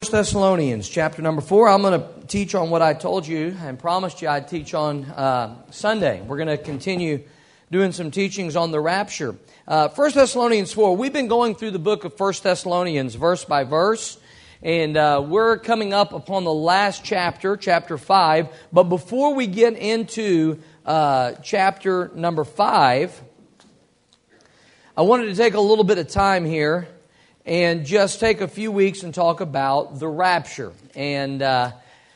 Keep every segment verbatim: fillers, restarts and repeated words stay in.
Thessalonians chapter number four. I'm going to teach on what I told you and promised you I'd teach on uh, Sunday. We're going to continue doing some teachings on the rapture. Uh, First Thessalonians four, we've been going through the book of First Thessalonians verse by verse, and uh, we're coming up upon the last chapter, chapter five. But before we get into uh, chapter number five, I wanted to take a little bit of time here and just take a few weeks and talk about the rapture. And uh,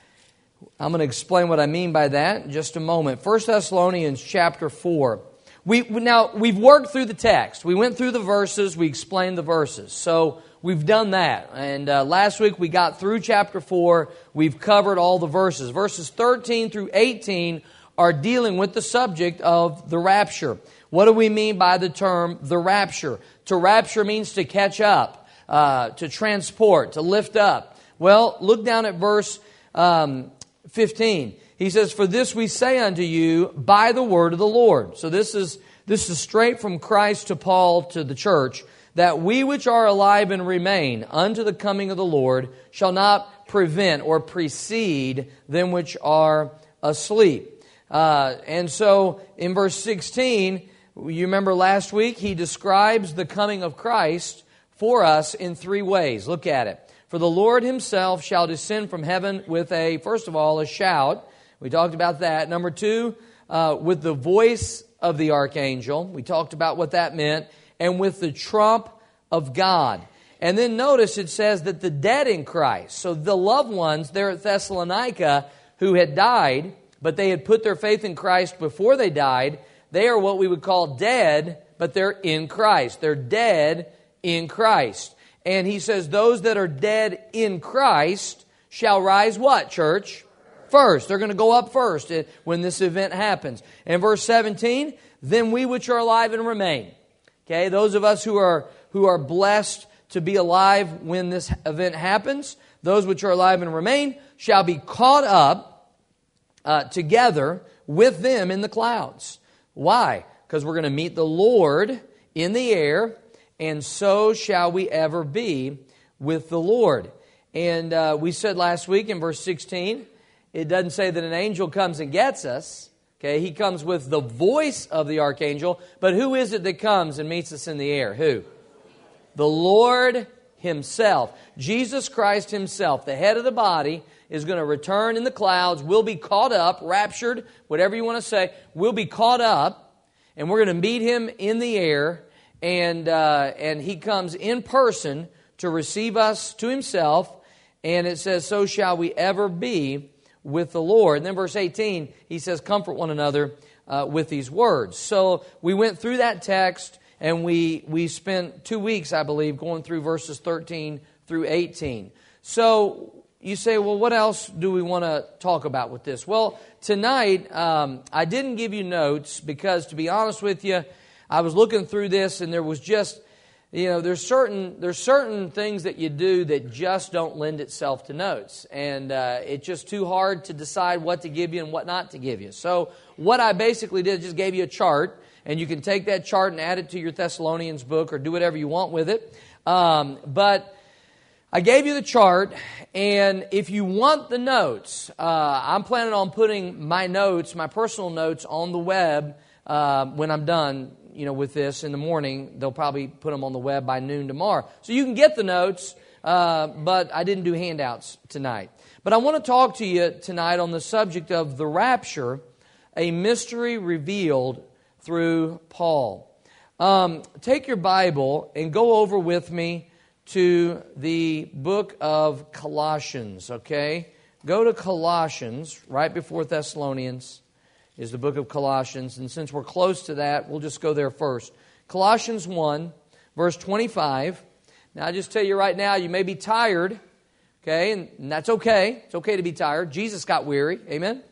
I'm going to explain what I mean by that in just a moment. First Thessalonians chapter four. We now we've worked through the text. We went through the verses. We explained the verses. So we've done that. And uh, last week we got through chapter four. We've covered all the verses. Verses thirteen through eighteen are dealing with the subject of the rapture. What do we mean by the term the rapture? To rapture means to catch up, uh, to transport, to lift up. Well, look down at verse um, fifteen. He says, "For this we say unto you by the word of the Lord." So this is this is straight from Christ to Paul to the church, that we which are alive and remain unto the coming of the Lord shall not prevent or precede them which are asleep. Uh, and so in verse sixteen, you remember last week, he describes the coming of Christ for us in three ways. Look at it. "For the Lord himself shall descend from heaven with a," first of all, a shout. We talked about that. Number two, uh, with the voice of the archangel. We talked about what that meant. And with the trump of God. And then notice it says that the dead in Christ, so the loved ones there at Thessalonica who had died, but they had put their faith in Christ before they died, they are what we would call dead, but they're in Christ. They're dead in Christ. And he says those that are dead in Christ shall rise what, church? First. They're going to go up first when this event happens. And verse seventeen, "Then we which are alive and remain." Okay, those of us who are who are blessed to be alive when this event happens, those which are alive and remain shall be caught up uh, together with them in the clouds. Why? Because we're going to meet the Lord in the air, and so shall we ever be with the Lord. And uh, we said last week in verse sixteen, it doesn't say that an angel comes and gets us. Okay, he comes with the voice of the archangel. But who is it that comes and meets us in the air? Who? The Lord himself. Jesus Christ himself, the head of the body, is going to return in the clouds. We'll be caught up, raptured, whatever you want to say. We'll be caught up, and we're going to meet him in the air. And, uh, and he comes in person to receive us to himself. And it says, so shall we ever be with the Lord. And then verse eighteen, he says, comfort one another uh, with these words. So we went through that text, and we we spent two weeks, I believe, going through verses thirteen through eighteen. So you say, well, what else do we want to talk about with this? Well, tonight, um, I didn't give you notes because, to be honest with you, I was looking through this, and there was just, you know, there's certain there's certain things that you do that just don't lend itself to notes. And uh, it's just too hard to decide what to give you and what not to give you. So what I basically did is just gave you a chart, and you can take that chart and add it to your Thessalonians book or do whatever you want with it. Um, but I gave you the chart, and if you want the notes, uh, I'm planning on putting my notes, my personal notes, on the web uh, when I'm done, you know, with this in the morning. They'll probably put them on the web by noon tomorrow. So you can get the notes, uh, but I didn't do handouts tonight. But I want to talk to you tonight on the subject of the rapture, a mystery revealed through Paul. Um, take your Bible and go over with me to the book of Colossians, okay? Go to Colossians, right before Thessalonians is the book of Colossians. And since we're close to that, we'll just go there first. Colossians one, verse twenty-five. Now, I just tell you right now, you may be tired, okay? And that's okay. It's okay to be tired. Jesus got weary. Amen?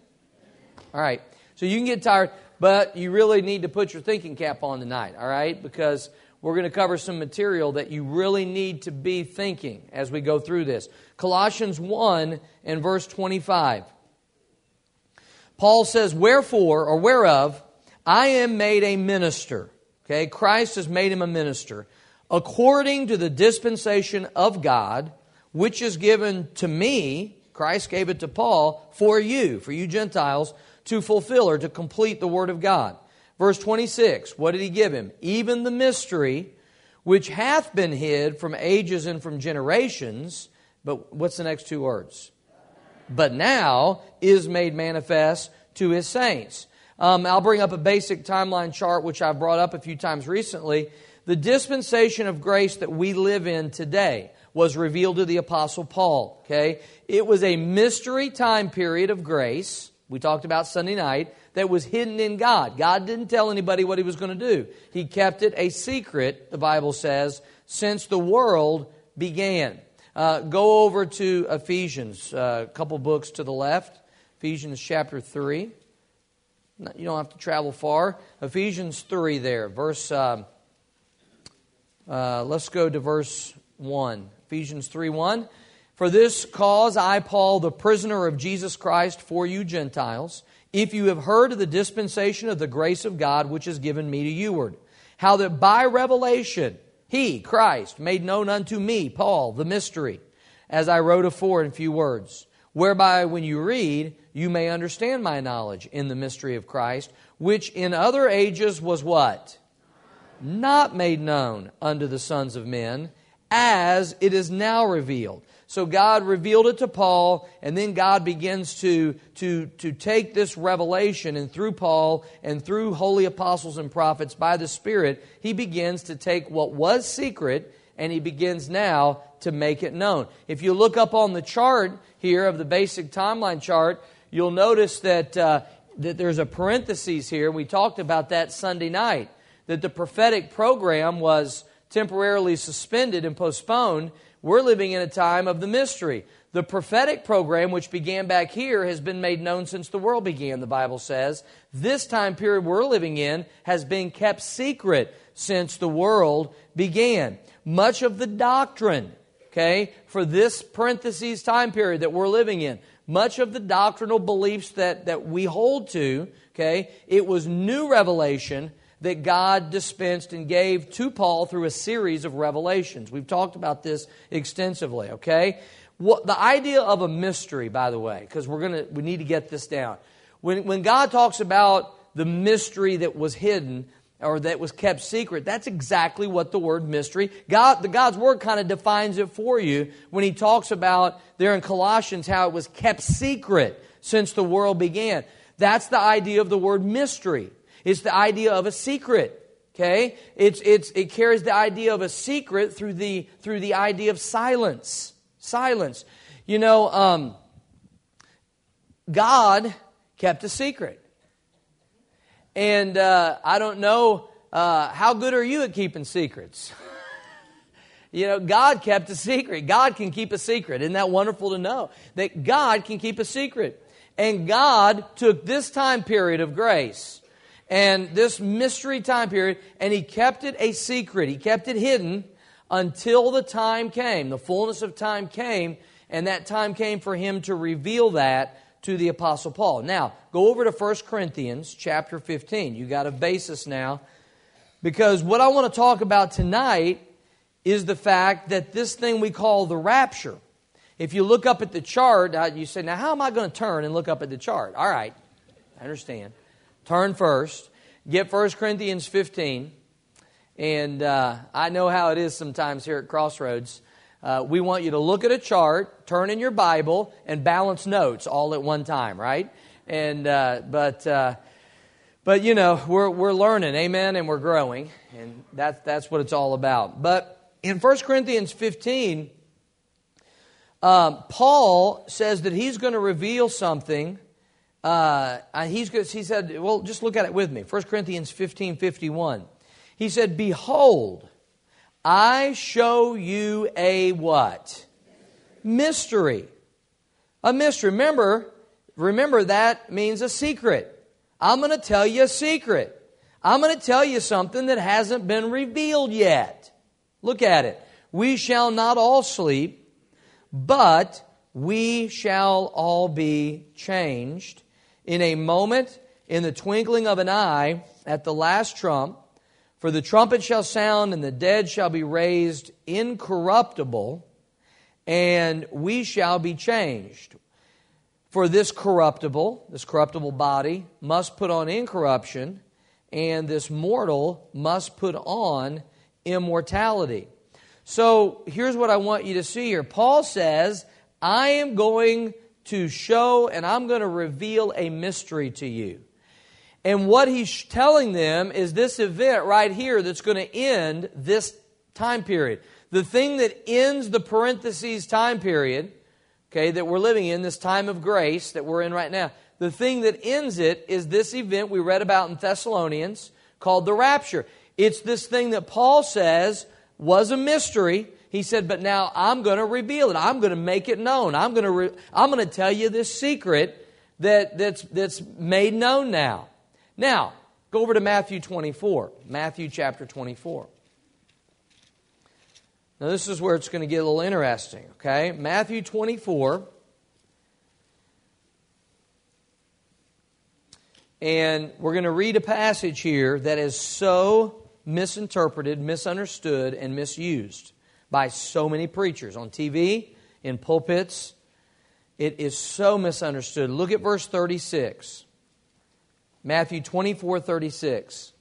All right. So you can get tired, but you really need to put your thinking cap on tonight, all right? Because we're going to cover some material that you really need to be thinking as we go through this. Colossians one and verse twenty-five. Paul says, wherefore, or whereof, I am made a minister. Okay, Christ has made him a minister. According to the dispensation of God, which is given to me, Christ gave it to Paul, for you, for you Gentiles, to fulfill or to complete the Word of God. Verse twenty-six, what did He give him? Even the mystery which hath been hid from ages and from generations. But what's the next two words? But now is made manifest to His saints. Um, I'll bring up a basic timeline chart, which I've brought up a few times recently. The dispensation of grace that we live in today was revealed to the Apostle Paul. Okay, it was a mystery time period of grace. We talked about Sunday night, that was hidden in God. God didn't tell anybody what He was going to do. He kept it a secret, the Bible says, since the world began. Uh, go over to Ephesians, uh, a couple books to the left. Ephesians chapter three. You don't have to travel far. Ephesians three there. Verse. Uh, uh, let's go to verse one. Ephesians three one. For this cause I, Paul, the prisoner of Jesus Christ, for you Gentiles, if you have heard of the dispensation of the grace of God which is given me to youward, how that by revelation He, Christ, made known unto me, Paul, the mystery, as I wrote afore in few words, whereby when you read, you may understand my knowledge in the mystery of Christ, which in other ages was what? Not made known unto the sons of men, as it is now revealed. So God revealed it to Paul, and then God begins to, to, to take this revelation, and through Paul and through holy apostles and prophets by the Spirit, He begins to take what was secret and He begins now to make it known. If you look up on the chart here of the basic timeline chart, you'll notice that, uh, that there's a parenthesis here. We talked about that Sunday night, that the prophetic program was temporarily suspended and postponed. We're living in a time of the mystery. The prophetic program, which began back here, has been made known since the world began, the Bible says. This time period we're living in has been kept secret since the world began. Much of the doctrine, okay, for this parentheses time period that we're living in, much of the doctrinal beliefs that, that we hold to, okay, it was new revelation that God dispensed and gave to Paul through a series of revelations. We've talked about this extensively, okay? What, the idea of a mystery, by the way, because we're gonna we need to get this down. When when God talks about the mystery that was hidden or that was kept secret, that's exactly what the word mystery. God, the God's Word kind of defines it for you when He talks about there in Colossians how it was kept secret since the world began. That's the idea of the word mystery. It's the idea of a secret, okay? It's it's it carries the idea of a secret through the through the idea of silence. Silence. You know, um, God kept a secret, and uh, I don't know uh, how good are you at keeping secrets. You know, God kept a secret. God can keep a secret. Isn't that wonderful to know that God can keep a secret? And God took this time period of grace and this mystery time period, and He kept it a secret. He kept it hidden until the time came. The fullness of time came, and that time came for Him to reveal that to the Apostle Paul. Now, go over to First Corinthians chapter fifteen. You got a basis now, because what I want to talk about tonight is the fact that this thing we call the rapture. If you look up at the chart, you say, now how am I going to turn and look up at the chart? All right, I understand. Turn first. Get First Corinthians fifteen. And uh, I know how it is sometimes here at Crossroads. Uh, we want you to look at a chart, turn in your Bible, and balance notes all at one time, right? And uh, but uh, but you know we're we're learning, amen, and we're growing, and that's that's what it's all about. But in First Corinthians fifteen, um, Paul says that he's going to reveal something. Uh, he's he said, well, just look at it with me. First Corinthians fifteen fifty-one. He said, "Behold, I show you a what? Mystery. A mystery." Remember, remember that means a secret. I'm going to tell you a secret. I'm going to tell you something that hasn't been revealed yet. Look at it. We shall not all sleep, but we shall all be changed in a moment, in the twinkling of an eye, at the last trump. For the trumpet shall sound, and the dead shall be raised incorruptible, and we shall be changed. For this corruptible, this corruptible body, must put on incorruption, and this mortal must put on immortality. So here's what I want you to see here. Paul says, I am going to show and I'm going to reveal a mystery to you. And what he's telling them is this event right here that's going to end this time period. The thing that ends the parentheses time period, okay, that we're living in, this time of grace that we're in right now, the thing that ends it is this event we read about in Thessalonians called the rapture. It's this thing that Paul says was a mystery. He said, but now I'm going to reveal it. I'm going to make it known. I'm going to re- I'm going to tell you this secret that, that's, that's made known now. Now, go over to Matthew twenty-four. Matthew chapter twenty-four. Now, this is where it's going to get a little interesting, okay? Matthew twenty-four. And we're going to read a passage here that is so misinterpreted, misunderstood, and misused by so many preachers on T V, in pulpits. It is so misunderstood. Look at verse thirty-six. Matthew twenty-four, thirty-six.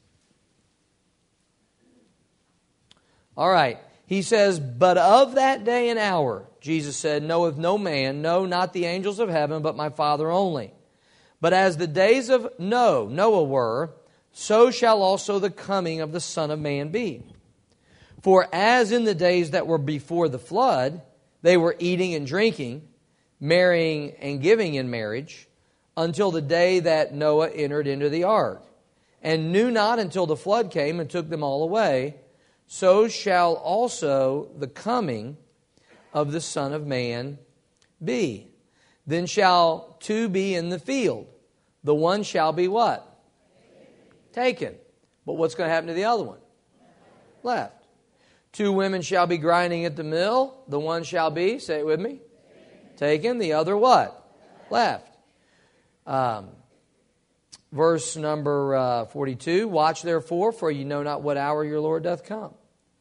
All right. He says, but of that day and hour, Jesus said, knoweth no man, no, not the angels of heaven, but my Father only. But as the days of Noah, Noah were, so shall also the coming of the Son of Man be. For as in the days that were before the flood, they were eating and drinking, marrying and giving in marriage, until the day that Noah entered into the ark, and knew not until the flood came and took them all away, so shall also the coming of the Son of Man be. Then shall two be in the field. The one shall be what? Taken. But what's going to happen to the other one? Left. Two women shall be grinding at the mill. The one shall be, say it with me, taken. The other what? Left. Um, verse number uh, forty-two, watch therefore, for you know not what hour your Lord doth come.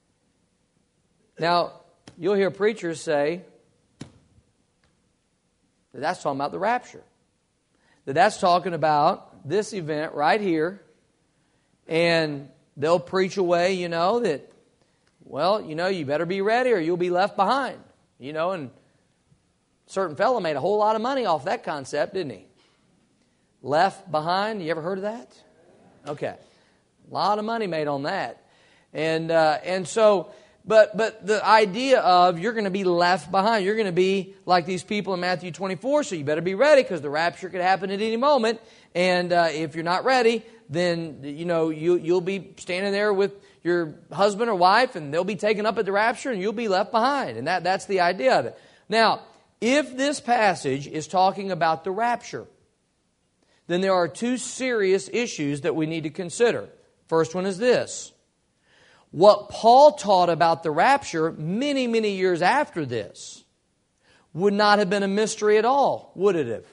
Now, you'll hear preachers say that that's talking about the rapture. That that's talking about this event right here. And they'll preach away, you know, that, well, you know, you better be ready or you'll be left behind. You know, and a certain fellow made a whole lot of money off that concept, didn't he? Left behind, you ever heard of that? Okay. A lot of money made on that. And uh, and so... But but the idea of you're going to be left behind. You're going to be like these people in Matthew twenty-four, so you better be ready because the rapture could happen at any moment. And uh, if you're not ready, then you know you you'll be standing there with your husband or wife, and they'll be taken up at the rapture, and you'll be left behind. And that that's the idea of it. Now, if this passage is talking about the rapture, then there are two serious issues that we need to consider. First one is this. What Paul taught about the rapture many, many years after this would not have been a mystery at all, would it have?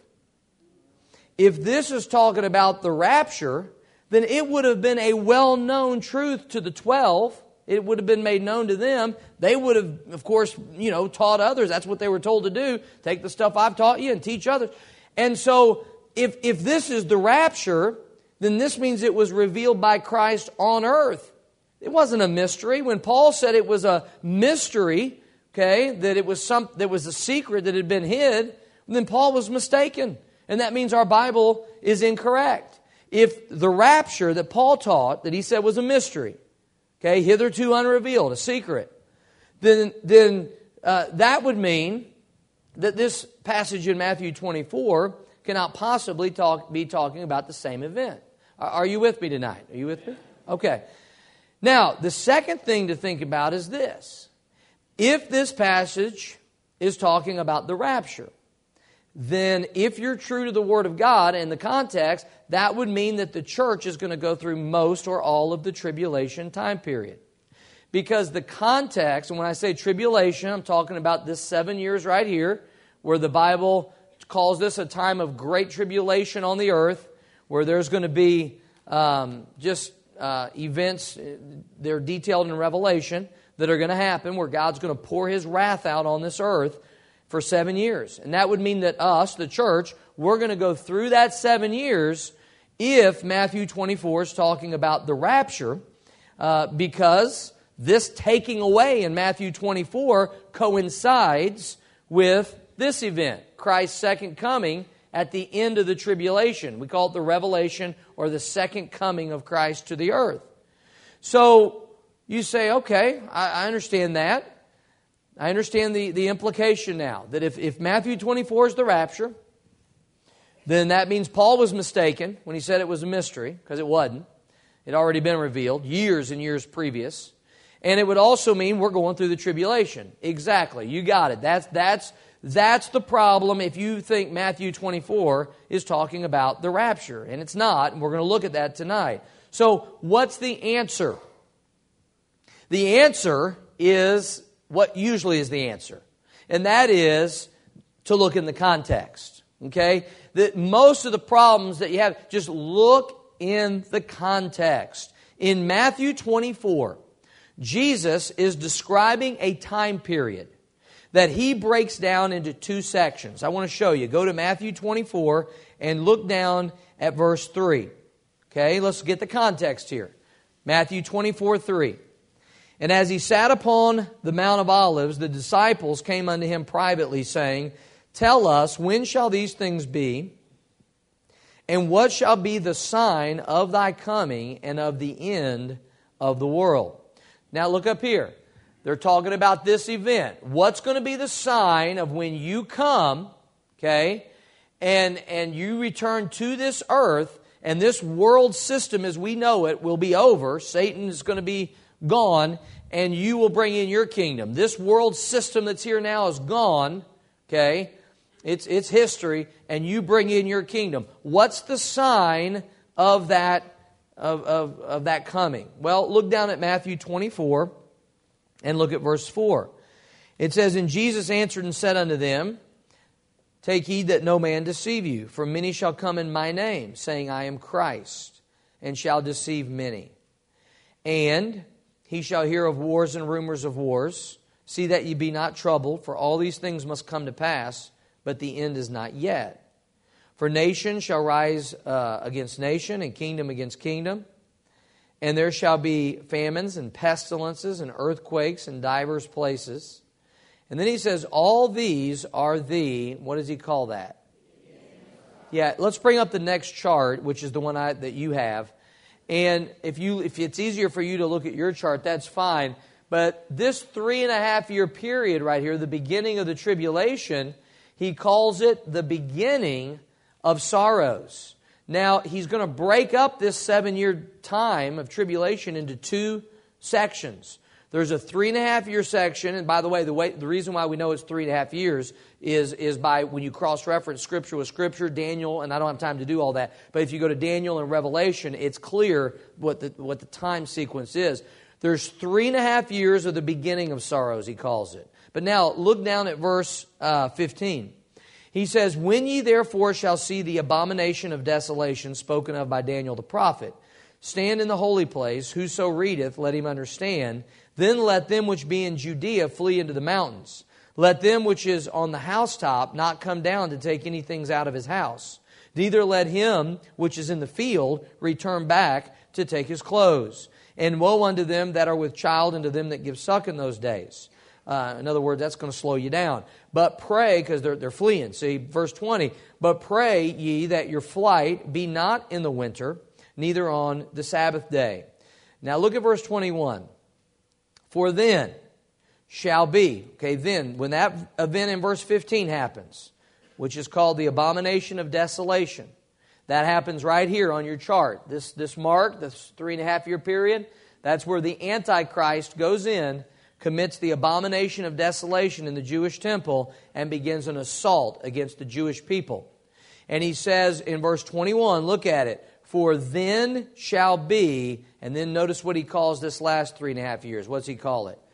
If this is talking about the rapture, then it would have been a well-known truth to the twelve. It would have been made known to them. They would have, of course, you know, taught others. That's what they were told to do. Take the stuff I've taught you and teach others. And so, if if this is the rapture, then this means it was revealed by Christ on earth. It wasn't a mystery. When Paul said it was a mystery, okay, that it was some that was a secret that had been hid, then Paul was mistaken. And that means our Bible is incorrect. If the rapture that Paul taught, that he said was a mystery, okay, hitherto unrevealed, a secret, then then uh, that would mean that this passage in Matthew twenty-four cannot possibly talk, be talking about the same event. Are, are you with me tonight? Are you with me? Okay. Now, the second thing to think about is this. If this passage is talking about the rapture, then if you're true to the Word of God and the context, that would mean that the church is going to go through most or all of the tribulation time period. Because the context, and when I say tribulation, I'm talking about this seven years right here, where the Bible calls this a time of great tribulation on the earth, where there's going to be um, just... Uh, events, they're detailed in Revelation. that are going to happen where God's going to pour His wrath out on this earth for seven years. And that would mean that us, the church, we're going to go through that seven years if Matthew twenty-four is talking about the rapture, uh, because this taking away in Matthew twenty-four coincides with this event, Christ's second coming at the end of the tribulation. We call it the revelation or the second coming of Christ to the earth. So you say, okay, I, I understand that. I understand the, the implication now, that if, if Matthew twenty-four is the rapture, then that means Paul was mistaken when he said it was a mystery, because it wasn't. It had already been revealed years and years previous. And it would also mean we're going through the tribulation. Exactly. You got it. That's, that's, that's the problem if you think Matthew twenty-four is talking about the rapture. And it's not, and we're going to look at that tonight. So what's the answer? The answer is what usually is the answer. And that is to look in the context. Okay? That most of the problems that you have, just look in the context. In Matthew twenty-four, Jesus is describing a time period that He breaks down into two sections. I want to show you. Go to Matthew twenty-four and look down at verse three. Okay, let's get the context here. Matthew twenty-four, three. And as He sat upon the Mount of Olives, the disciples came unto Him privately, saying, Tell us, when shall these things be? And what shall be the sign of Thy coming and of the end of the world? Now look up here. They're talking about this event. What's going to be the sign of when you come, okay, and, and you return to this earth, and this world system as we know it will be over. Satan is going to be gone, and you will bring in your kingdom. This world system that's here now is gone, okay? It's, it's history, and you bring in your kingdom. What's the sign of that, of, of, of that coming? Well, look down at Matthew twenty-four and look at verse four. It says, And Jesus answered and said unto them, Take heed that no man deceive you, for many shall come in my name, saying, I am Christ, and shall deceive many. And he shall hear of wars and rumors of wars. See that ye be not troubled, for all these things must come to pass, but the end is not yet. For nation shall rise uh, against nation, and kingdom against kingdom. And there shall be famines and pestilences and earthquakes in divers places. And then he says, all these are the, what does he call that? Yeah, let's bring up the next chart, which is the one I, that you have. And if you if it's easier for you to look at your chart, that's fine. But this three and a half year period right here, the beginning of the tribulation, he calls it the beginning of sorrows. Now, he's going to break up this seven-year time of tribulation into two sections. There's a three and a half year section, and by the way, the way the reason why we know it's three and a half years is, is by when you cross-reference Scripture with Scripture, Daniel, and I don't have time to do all that, but if you go to Daniel and Revelation, it's clear what the, what the time sequence is. There's three and a half years of the beginning of sorrows, he calls it. But now, look down at verse uh, fifteen. He says, When ye therefore shall see the abomination of desolation spoken of by Daniel the prophet, stand in the holy place, whoso readeth, let him understand. Then let them which be in Judea flee into the mountains. Let them which is on the housetop not come down to take any things out of his house. Neither let him which is in the field return back to take his clothes. And woe unto them that are with child, and to them that give suck in those days. Uh, in other words, that's going to slow you down. But pray, because they're, they're fleeing. See, verse twenty. But pray ye that your flight be not in the winter, neither on the Sabbath day. Now look at verse twenty-one. For then shall be, okay, then, when that event in verse fifteen happens, which is called the abomination of desolation, that happens right here on your chart. This, this mark, this three and a half year period, that's where the Antichrist goes in, commits the abomination of desolation in the Jewish temple, and begins an assault against the Jewish people. And he says in verse twenty-one, look at it, For then shall be, and then notice what he calls this last three and a half years. What's he call it?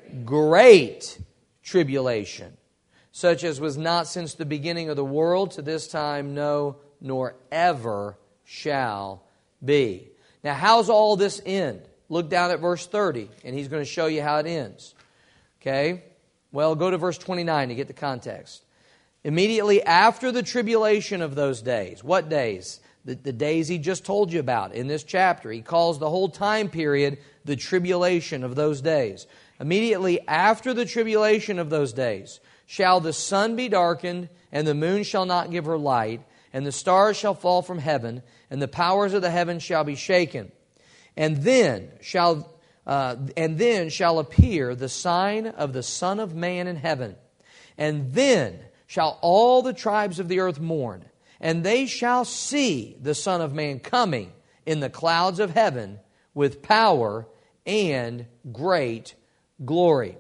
Great tribulation, such as was not since the beginning of the world to this time, no, nor ever shall be. Now, how's all this end? look down at verse thirty, and he's going to show you how it ends. Okay? Well, go to verse twenty-nine to get the context. Immediately after the tribulation of those days. What days? The, the days he just told you about in this chapter. He calls the whole time period the tribulation of those days. Immediately after the tribulation of those days shall the sun be darkened, and the moon shall not give her light, and the stars shall fall from heaven, and the powers of the heavens shall be shaken. And then shall uh, and then shall appear the sign of the Son of Man in heaven. And then shall all the tribes of the earth mourn, and they shall see the Son of Man coming in the clouds of heaven with power and great glory.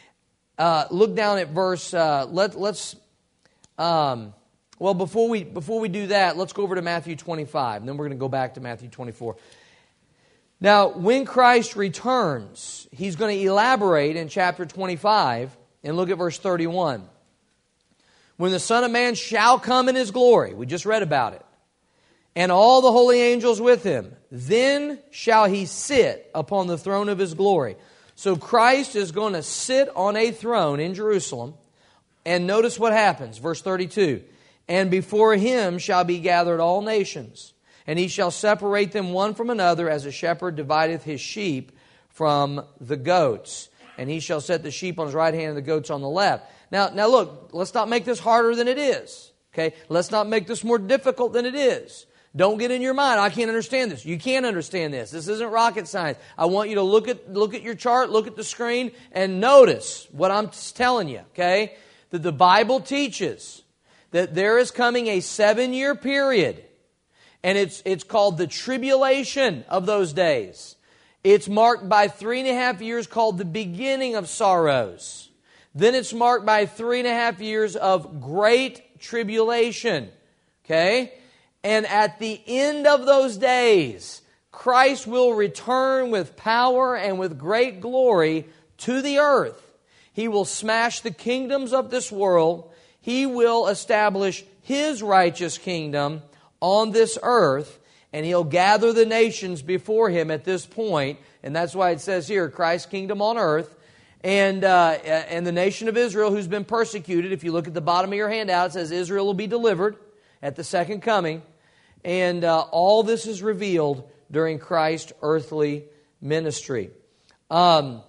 Uh, look down at verse. Uh, let, let's. Um, well, before we before we do that, let's go over to Matthew twenty-five, and then we're going to go back to Matthew twenty-four. Now, when Christ returns, He's going to elaborate in chapter twenty-five, and look at verse thirty-one. When the Son of Man shall come in His glory, we just read about it, and all the holy angels with Him, then shall He sit upon the throne of His glory. So Christ is going to sit on a throne in Jerusalem, and notice what happens, verse thirty-two. And before Him shall be gathered all nations, and He shall separate them one from another, as a shepherd divideth his sheep from the goats. And He shall set the sheep on His right hand and the goats on the left. Now, now look, let's not make this harder than it is. Okay? Let's not make this more difficult than it is. Don't get in your mind, I can't understand this. You can't understand this. This isn't rocket science. I want you to look at look at your chart, look at the screen, and notice what I'm telling you, okay? That the Bible teaches that there is coming a seven-year period, and it's it's called the tribulation of those days. It's marked by three and a half years called the beginning of sorrows. Then it's marked by three and a half years of great tribulation. Okay? And at the end of those days, Christ will return with power and with great glory to the earth. He will smash the kingdoms of this world. He will establish His righteous kingdom on this earth, and He'll gather the nations before Him at this point. And that's why it says here, Christ's kingdom on earth. And uh, and the nation of Israel who's been persecuted, if you look at the bottom of your handout, it says Israel will be delivered at the second coming. And uh, all this is revealed during Christ's earthly ministry. Um,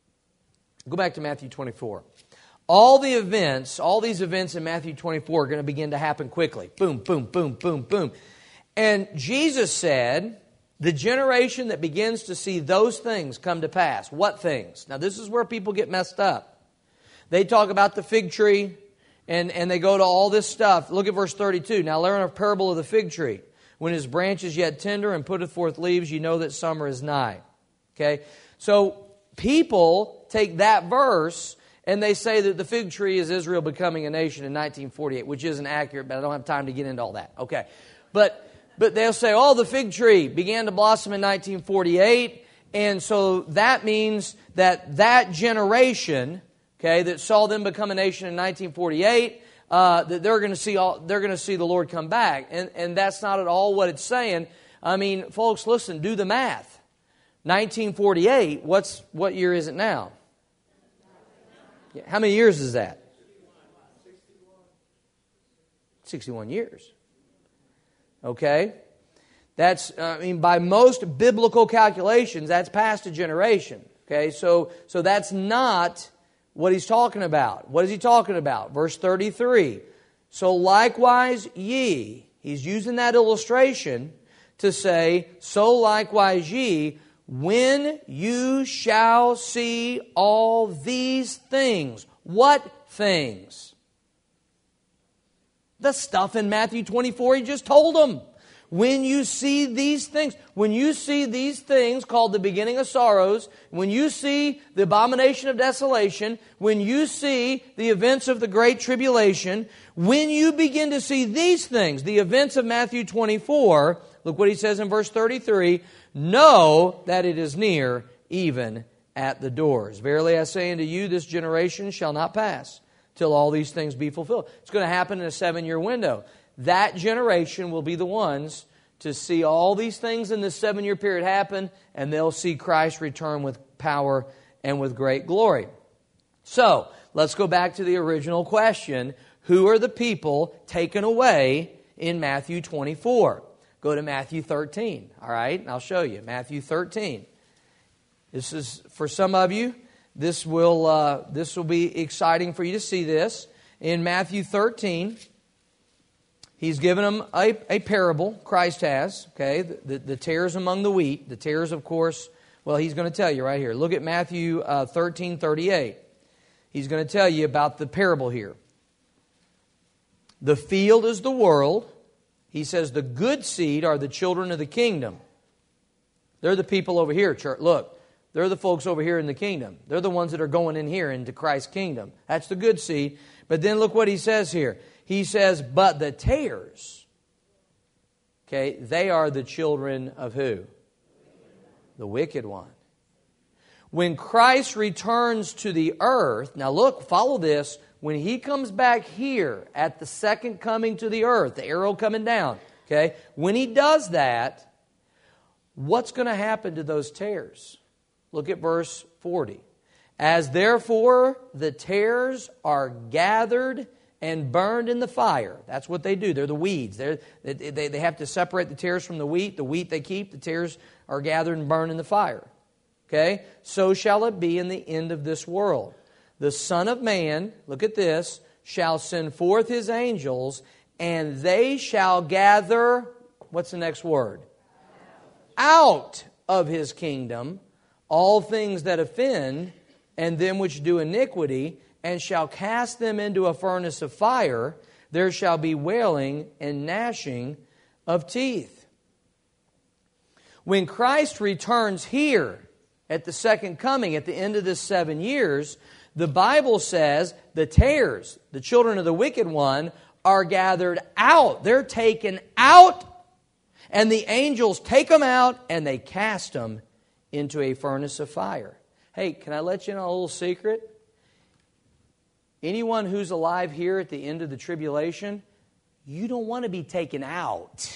go back to Matthew twenty-four. All the events, all these events in Matthew twenty-four are going to begin to happen quickly. Boom, boom, boom, boom, boom. And Jesus said, the generation that begins to see those things come to pass. What things? Now, this is where people get messed up. They talk about the fig tree, and, and they go to all this stuff. Look at verse thirty-two. Now, learn a parable of the fig tree. When his branch is yet tender and putteth forth leaves, you know that summer is nigh. Okay? So, people take that verse, and they say that the fig tree is Israel becoming a nation in nineteen forty-eight, which isn't accurate, but I don't have time to get into all that. Okay. But... But they'll say, oh, the fig tree began to blossom in nineteen forty-eight, and so that means that that generation, okay, that saw them become a nation in nineteen forty-eight, uh, that they're going to see all, they're going to see the Lord come back, and and that's not at all what it's saying. I mean, folks, listen, do the math. nineteen forty-eight, what's what year is it now? How many years is that? sixty-one years. Okay? That's, I mean, by most biblical calculations, that's past a generation. Okay? So, so that's not what he's talking about. What is he talking about? Verse thirty-three. So likewise ye, he's using that illustration to say, so likewise ye, when you shall see all these things. What things? The stuff in Matthew twenty-four, he just told them. When you see these things, when you see these things called the beginning of sorrows, when you see the abomination of desolation, when you see the events of the great tribulation, when you begin to see these things, the events of Matthew twenty-four, look what he says in verse thirty-three, know that it is near, even at the doors. Verily I say unto you, this generation shall not pass till all these things be fulfilled. It's going to happen in a seven-year window. That generation will be the ones to see all these things in this seven-year period happen, and they'll see Christ return with power and with great glory. So, let's go back to the original question. Who are the people taken away in Matthew twenty-four? Go to Matthew thirteen, all right? And I'll show you. Matthew thirteen. This is, for some of you, this will, uh, this will be exciting for you to see this. In Matthew thirteen, He's given them a, a parable, Christ has, okay? The, the, the tares among the wheat. The tares, of course, well, He's going to tell you right here. Look at Matthew uh, thirteen thirty-eight. He's going to tell you about the parable here. The field is the world. He says the good seed are the children of the kingdom. They're the people over here, church. Look, they're the folks over here in the kingdom. They're the ones that are going in here into Christ's kingdom. That's the good seed. But then look what He says here. He says, but the tares, okay, they are the children of who? The wicked one. When Christ returns to the earth, now look, follow this. When He comes back here at the second coming to the earth, the arrow coming down, okay, when He does that, what's going to happen to those tares? Look at verse forty. As therefore the tares are gathered and burned in the fire. That's what they do. They're the weeds. They're, they, they, they have to separate the tares from the wheat. The wheat they keep, the tares are gathered and burned in the fire. Okay? So shall it be in the end of this world. The Son of Man, look at this, shall send forth His angels, and they shall gather, what's the next word? Out of His kingdom all things that offend, and them which do iniquity, and shall cast them into a furnace of fire. There shall be wailing and gnashing of teeth. When Christ returns here at the second coming, at the end of this seven years, the Bible says the tares, the children of the wicked one, are gathered out. They're taken out, and the angels take them out and they cast them into a furnace of fire. Hey, can I let you in on a little secret? Anyone who's alive here at the end of the tribulation, you don't want to be taken out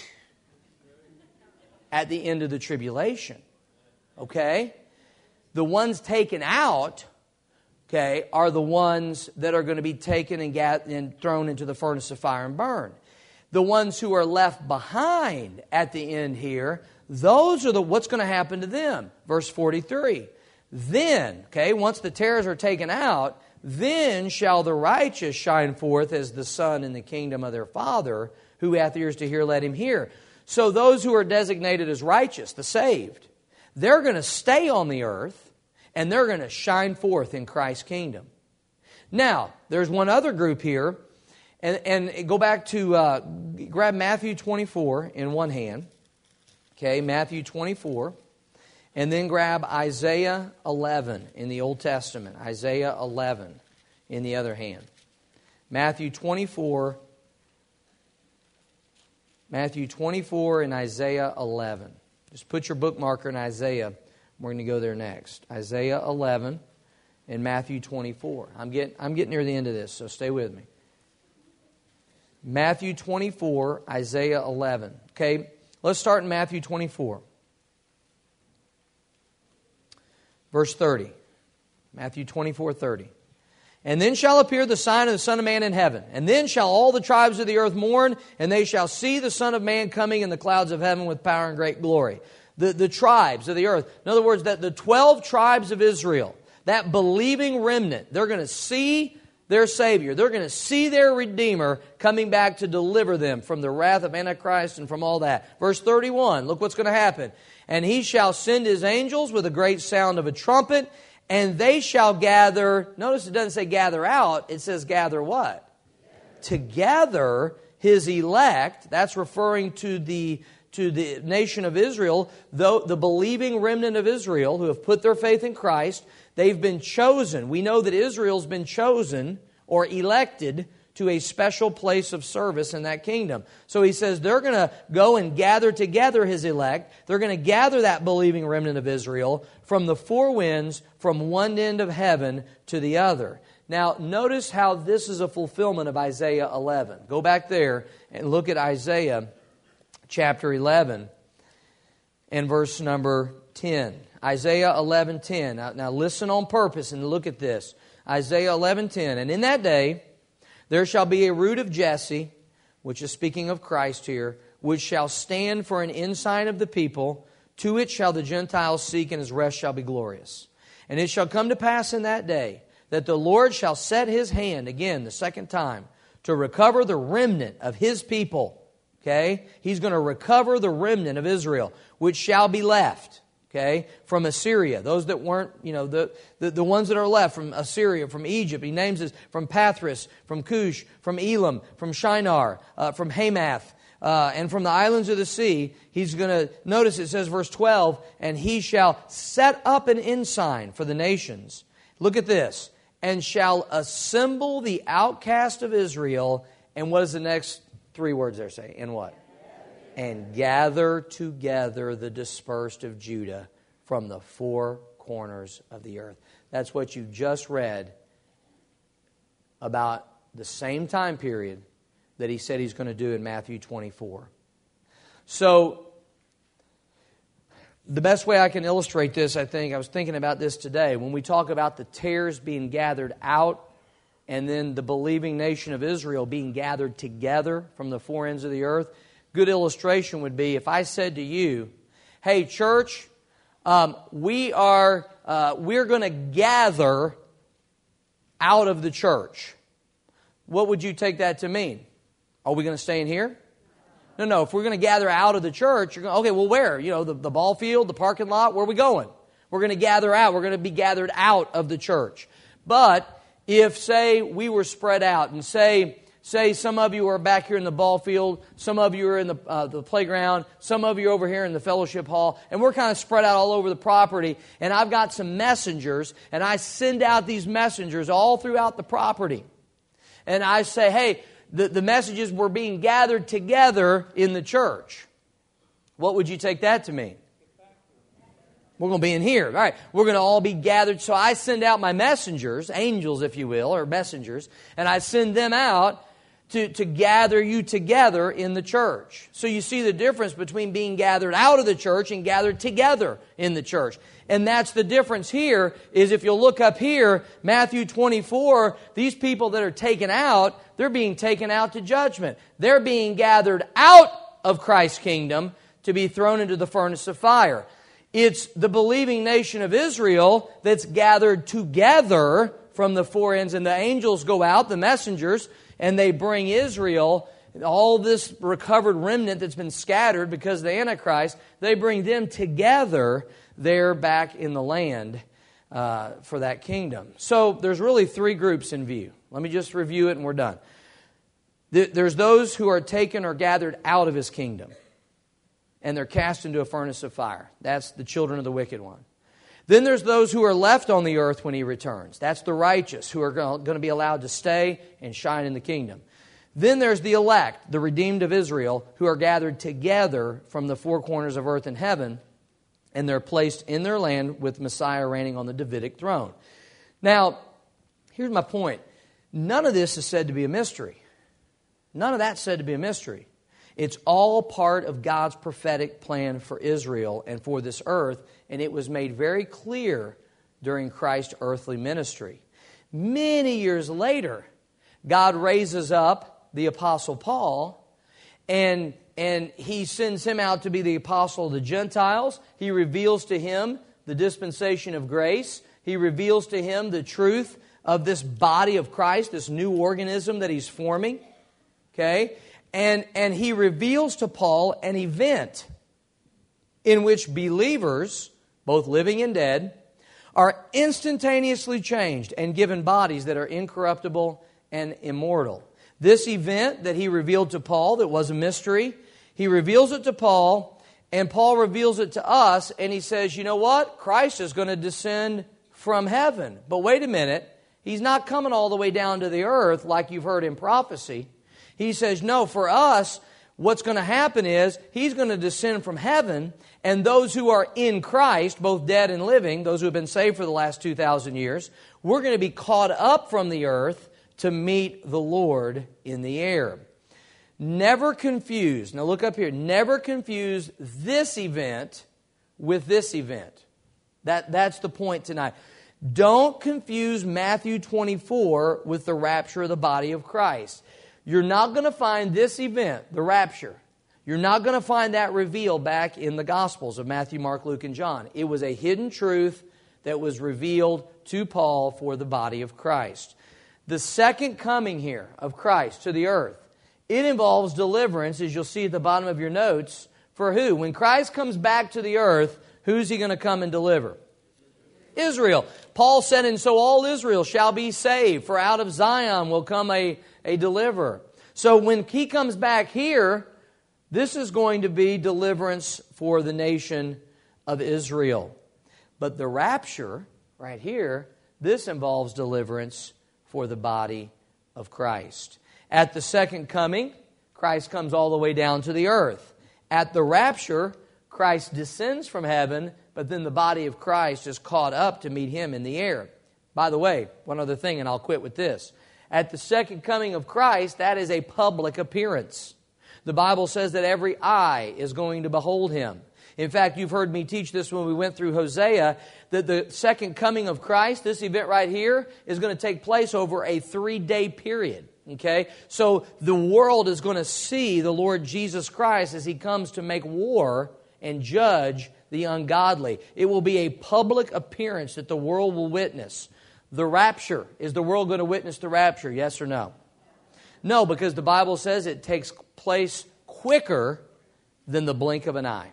at the end of the tribulation. Okay? The ones taken out, okay, are the ones that are going to be taken and, get, and thrown into the furnace of fire and burned. The ones who are left behind at the end here, those are the what's going to happen to them. Verse forty-three. Then, okay, once the tares are taken out, then shall the righteous shine forth as the sun in the kingdom of their Father. Who hath ears to hear, let him hear. So those who are designated as righteous, the saved, they're going to stay on the earth and they're going to shine forth in Christ's kingdom. Now, there's one other group here, and, and go back to, uh, grab Matthew twenty-four in one hand. Okay, Matthew twenty-four. And then grab Isaiah eleven in the Old Testament. Isaiah eleven in the other hand. Matthew twenty-four. Matthew twenty-four and Isaiah eleven. Just put your bookmarker in Isaiah. We're going to go there next. Isaiah eleven and Matthew twenty-four. I'm getting, I'm getting near the end of this, so stay with me. Matthew twenty-four, Isaiah eleven. Okay, let's start in Matthew twenty-four. Verse thirty. Matthew twenty-four, thirty. And then shall appear the sign of the Son of Man in heaven. And then shall all the tribes of the earth mourn, and they shall see the Son of Man coming in the clouds of heaven with power and great glory. The, the tribes of the earth. In other words, that the twelve tribes of Israel, that believing remnant, they're going to see their Savior. They're going to see their Redeemer coming back to deliver them from the wrath of Antichrist and from all that. Verse thirty-one, look what's going to happen. And He shall send His angels with a great sound of a trumpet, and they shall gather, notice it doesn't say gather out, it says gather what? Together His elect, that's referring to the to the nation of Israel, though the believing remnant of Israel who have put their faith in Christ. They've been chosen. We know that Israel's been chosen or elected to a special place of service in that kingdom. So He says they're going to go and gather together His elect. They're going to gather that believing remnant of Israel from the four winds, from one end of heaven to the other. Now, notice how this is a fulfillment of Isaiah eleven. Go back there and look at Isaiah chapter eleven and verse number ten. Isaiah eleven ten. Now, now listen on purpose and look at this. Isaiah eleven ten. And in that day there shall be a root of Jesse, which is speaking of Christ here, which shall stand for an ensign of the people. To it shall the Gentiles seek, and his rest shall be glorious. And it shall come to pass in that day that the Lord shall set His hand, again, the second time, to recover the remnant of His people. Okay? He's going to recover the remnant of Israel, which shall be left. Okay? From Assyria. Those that weren't, you know, the, the, the ones that are left from Assyria, from Egypt. He names this from Pathros, from Cush, from Elam, from Shinar, uh, from Hamath, uh, and from the islands of the sea. He's going to, notice it says verse twelve, and He shall set up an ensign for the nations. Look at this. And shall assemble the outcast of Israel. And what is the next three words there say? And what? And gather together the dispersed of Judah from the four corners of the earth. That's what you just read about the same time period that He said He's going to do in Matthew twenty-four. So, the best way I can illustrate this, I think, I was thinking about this today, when we talk about the tares being gathered out and then the believing nation of Israel being gathered together from the four ends of the earth, good illustration would be if I said to you, hey, church, um, we are uh, we're going to gather out of the church. What would you take that to mean? Are we going to stay in here? No, no. If we're going to gather out of the church, you're going, okay, well, where? You know, the, the ball field, the parking lot, where are we going? We're going to gather out. We're going to be gathered out of the church. But if, say, we were spread out and say... Say some of you are back here in the ball field, some of you are in the, uh, the playground, some of you are over here in the fellowship hall, and we're kind of spread out all over the property, and I've got some messengers, and I send out these messengers all throughout the property. And I say, hey, the, the messages were being gathered together in the church. What would you take that to mean? We're going to be in here. All right, we're going to all be gathered. So I send out my messengers, angels if you will, or messengers, and I send them out To, to gather you together in the church. So you see the difference between being gathered out of the church and gathered together in the church. And that's the difference here, is if you'll look up here, Matthew twenty-four, these people that are taken out, they're being taken out to judgment. They're being gathered out of Christ's kingdom to be thrown into the furnace of fire. It's the believing nation of Israel that's gathered together from the four ends, and the angels go out, the messengers, and they bring Israel, all this recovered remnant that's been scattered because of the Antichrist, they bring them together there back in the land uh, for that kingdom. So there's really three groups in view. Let me just review it and we're done. There's those who are taken or gathered out of His kingdom, and they're cast into a furnace of fire. That's the children of the wicked one. Then there's those who are left on the earth when He returns. That's the righteous who are going to be allowed to stay and shine in the kingdom. Then there's the elect, the redeemed of Israel, who are gathered together from the four corners of earth and heaven, and they're placed in their land with Messiah reigning on the Davidic throne. Now, here's my point. None of this is said to be a mystery. None of that's said to be a mystery. It's all part of God's prophetic plan for Israel and for this earth, and it was made very clear during Christ's earthly ministry. Many years later, God raises up the Apostle Paul, and, and He sends him out to be the apostle of the Gentiles. He reveals to him the dispensation of grace. He reveals to him the truth of this body of Christ, this new organism that He's forming. Okay? And, and he reveals to Paul an event in which believers, both living and dead, are instantaneously changed and given bodies that are incorruptible and immortal. This event that he revealed to Paul, that was a mystery, he reveals it to Paul, and Paul reveals it to us, and he says, you know what? Christ is going to descend from heaven. But wait a minute, He's not coming all the way down to the earth like you've heard in prophecy. He says, no, for us, what's going to happen is He's going to descend from heaven, and those who are in Christ, both dead and living, those who have been saved for the last two thousand years, we're going to be caught up from the earth to meet the Lord in the air. Never confuse, now look up here, never confuse this event with this event. That, that's the point tonight. Don't confuse Matthew twenty-four with the rapture of the body of Christ. You're not going to find this event, the rapture, you're not going to find that revealed back in the Gospels of Matthew, Mark, Luke, and John. It was a hidden truth that was revealed to Paul for the body of Christ. The second coming here of Christ to the earth, it involves deliverance, as you'll see at the bottom of your notes, for who? When Christ comes back to the earth, who's He going to come and deliver? Israel. Paul said, and so all Israel shall be saved, for out of Zion will come a, a deliverer. So when He comes back here, this is going to be deliverance for the nation of Israel. But the rapture, right here, this involves deliverance for the body of Christ. At the second coming, Christ comes all the way down to the earth. At the rapture, Christ descends from heaven, but then the body of Christ is caught up to meet Him in the air. By the way, one other thing, and I'll quit with this. At the second coming of Christ, that is a public appearance. The Bible says that every eye is going to behold Him. In fact, you've heard me teach this when we went through Hosea, that the second coming of Christ, this event right here, is going to take place over a three-day period. Okay? So the world is going to see the Lord Jesus Christ as He comes to make war and judge the ungodly. It will be a public appearance that the world will witness. The rapture, is the world going to witness the rapture? Yes or no? No, because the Bible says it takes place quicker than the blink of an eye.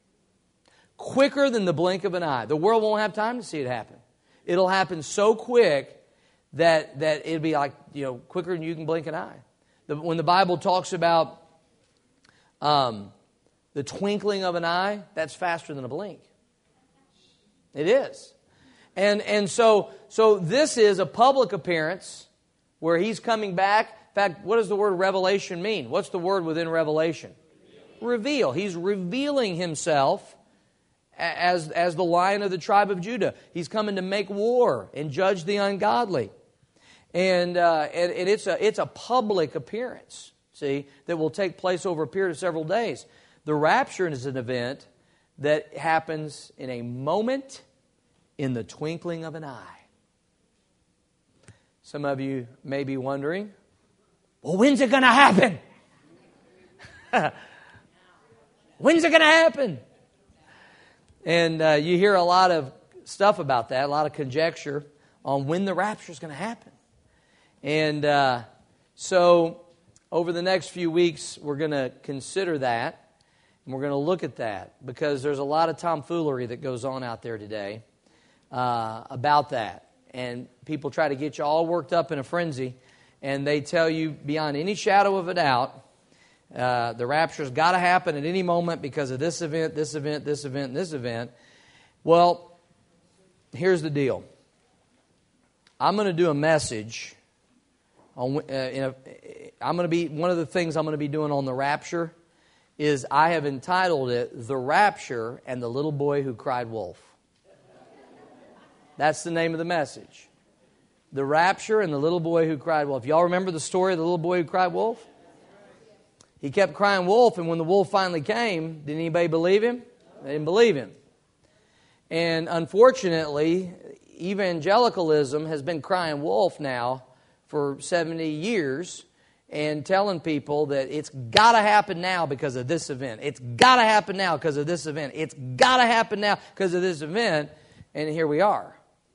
Quicker than the blink of an eye. The world won't have time to see it happen. It'll happen so quick that that it'll be like, you know, quicker than you can blink an eye. The, when the Bible talks about um, the twinkling of an eye, that's faster than a blink. It is. And and so so this is a public appearance where He's coming back. In fact, what does the word revelation mean? What's the word within revelation? Reveal. He's revealing Himself as, as the Lion of the tribe of Judah. He's coming to make war and judge the ungodly. And, uh, and, and it's a, it's a public appearance, see, that will take place over a period of several days. The rapture is an event that happens in a moment, in the twinkling of an eye. Some of you may be wondering, well, when's it going to happen? When's it going to happen? And uh, you hear a lot of stuff about that, a lot of conjecture on when the rapture is going to happen. And uh, so over the next few weeks, we're going to consider that. And we're going to look at that because there's a lot of tomfoolery that goes on out there today uh, about that. And people try to get you all worked up in a frenzy. And they tell you beyond any shadow of a doubt, uh, the rapture's got to happen at any moment because of this event, this event, this event, and this event. Well, here's the deal. I'm going to do a message on. Uh, in a, I'm going to be one of the things I'm going to be doing on the rapture is I have entitled it "The Rapture and the Little Boy Who Cried Wolf." That's the name of the message. The rapture and the little boy who cried wolf. Y'all remember the story of the little boy who cried wolf? He kept crying wolf, and when the wolf finally came, did anybody believe him? They didn't believe him. And unfortunately, evangelicalism has been crying wolf now for seventy years and telling people that it's got to happen now because of this event. It's got to happen now because of this event. It's got to happen now because of this event. And here we are.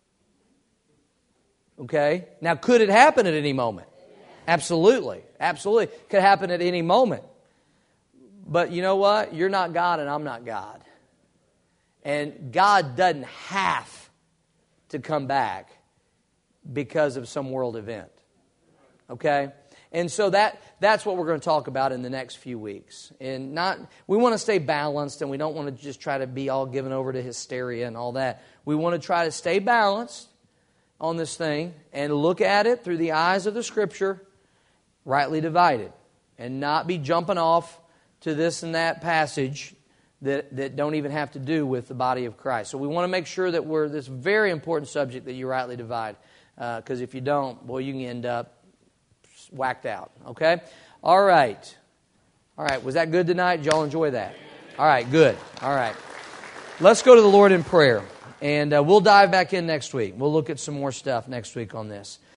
Okay? Now, could it happen at any moment? Absolutely. Absolutely. Could happen at any moment. But you know what? You're not God and I'm not God. And God doesn't have to come back because of some world event. Okay? And so that that's what we're going to talk about in the next few weeks. And not we want to stay balanced, and we don't want to just try to be all given over to hysteria and all that. We want to try to stay balanced on this thing and look at it through the eyes of the Scripture, rightly divided, and not be jumping off to this and that passage that, that don't even have to do with the body of Christ. So we want to make sure that we're this very important subject that you rightly divide. Because uh, if you don't, boy, you can end up whacked out. Okay? All right. All right, was that good tonight? Did y'all enjoy that? All right, good. All right. Let's go to the Lord in prayer, and uh, we'll dive back in next week. We'll look at some more stuff next week on this.